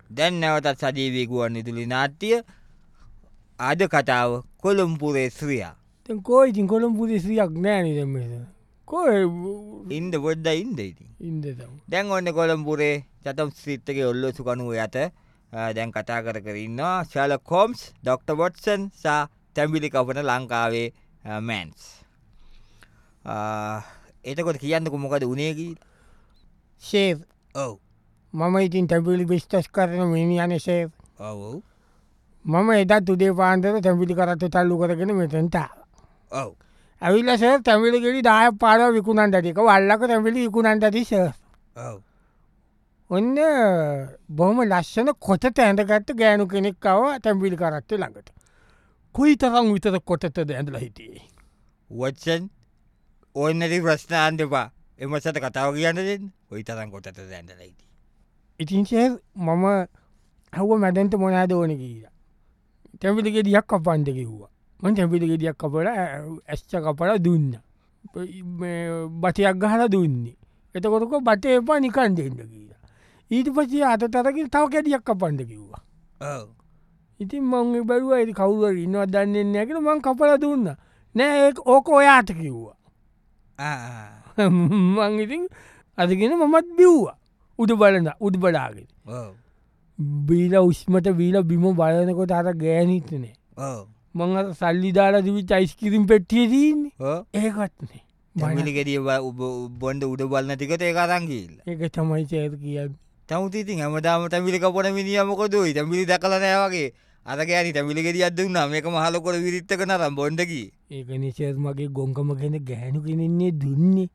දැන් නැවතත් සජීවී ගුවන්විදුලි නාට්‍ය අද කතාව කොළඹපුරේ ශ්‍රියා. කෝයිතින් කොළම්පුරි සියක් නෑනදම කෝ ඉන්ද පොඩ්ඩ ඉන්ද ඉති. ඉන්දතම දැන් ඔන්න කොළඹපුරේ චතම් ස්ත්‍රීත්තගේ ඔල්ලොසු කනුව ඇත දැන් කතා කරන්නවා ශල කෝම්ස් ඩොක්ට. වොට්සන් සා තැම්බිලි කපන ලංකාවේ මෑන්ස්. එතකොට කියන්නක මොකද උනේගී ශේ් ඔව් මම ඉතින් තැබිලි බිස්ටස් කරන මිනිියන ශේ් ඔව් මම එදත් උදේ පාන්තර තැබිලි කරත්තු තල්ලු කරගෙන මෙතැන්ටා ඔව් ඇවිල්ලස තැමිලිගෙලි දාය පාර විකුණන් ටික වල්ලක තැමිලි විකුණන්ට තිස ඔව් ඔන්න බොහම ලස්සන කොට තැන්ටගත්ත ගෑනු කෙනෙක්කව තැම්පිලි කරත්ත ළඟට කුයි තරම් විතර කොටත ඇඳල හිටියේ. වොට්සන් ඔන්නති ප්‍රශ්නාන්ටපා එමසට කතාව කියන්න ඔයි තරන් කොටත ඇඳලයිති. ඉතින්සේ මම හව මැදැන්ට මොනාද ඕන කියීර තැමිලිගේ දියක් කපන්ද කිව්වා මන් තැමිලිගේ දියක් කපල ඇස්්ච කපල දුන්න බටයක් ගහල දුන්නේ එතකොටක බට එපා නිකන් දෙන්න කියීර ඊට පචි අත තරකින් තව කැඩියක් කපන්ද කිව්වා. ඉතින් මං බැලුව ඇති කවුව ඉන්නවා දන්නෙන්න ඇකට මං කපල දුන්න නෑ ඕක ඔයාට කිව්වා. මං ඉතින් අදගෙන මමත් බිව්වා උඩ බලන්න උඩ බලාගෙන බීල උස්මට බීල බිම බලනකොට අර ගෑනිතනේ මං සල්ලිදාලා දිවි චයිස්කිරින් පෙට්ටිය දීන්නේ ඒකත්නේ මලිගෙඩිය බොන්ඩ උඩ බලන්න ටිකට ඒ කරංගිල්ල ඒක තමයි චේත කියන්න තමුතිති හැමදාම තැමිලි කපොන මිනිියමකොදයි තැමිලි දකලනෑවගේ අදගෑනි තැමිලිගෙඩිය අදදුන්නා මේක මහලකොට විරිත්තක නරම් බොන්ඩකි ඒක නිසේත් මගේ ගොංකම කෙන ගැහැනු කෙනෙන්නේ දුන්නේ